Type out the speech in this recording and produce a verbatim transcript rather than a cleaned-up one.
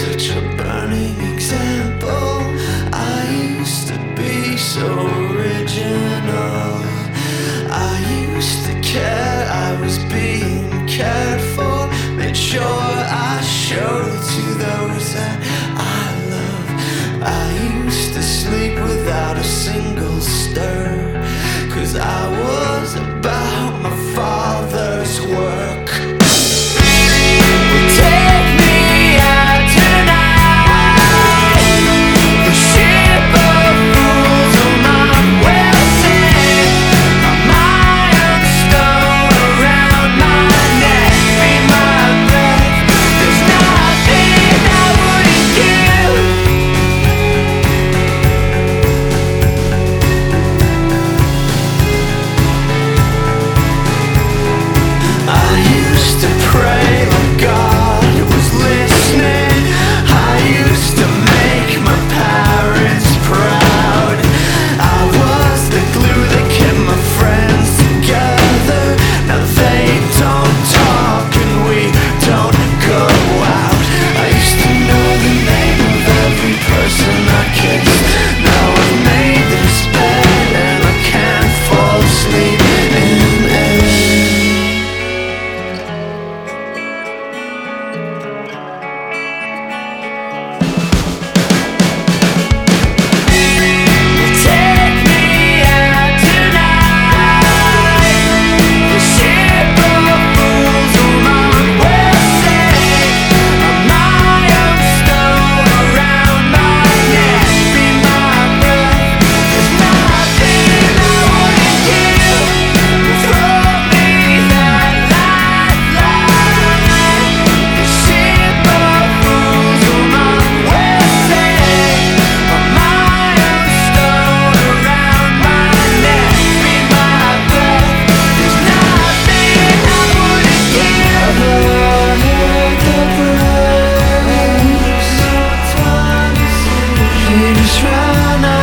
such a burning example. I used to be so original. I used to care, I was being cared for. Made sure I showed to those that I love. I used to sleep without a single stir, 'cause I was about my father's work. Take me out tonight. The ship of fools will not well sink. My own stone around my neck, be my breath. There's nothing I wouldn't give. I used to pray like God was listening. I used to make my parents proud. I was the glue that kept my friends together. Now they don't talk and we don't go out. I used to know the name of every person I kissed. Now I've made this bed and I can't fall asleep in it. Take me out tonight. The ship of fools will not well sink. My own stone around my neck, be my breath. There's nothing I wouldn't give. Throw me that lifeline. The ship of fools will not well sink. My own stone around my neck, be my breath. There's nothing I wouldn't give. You just run out.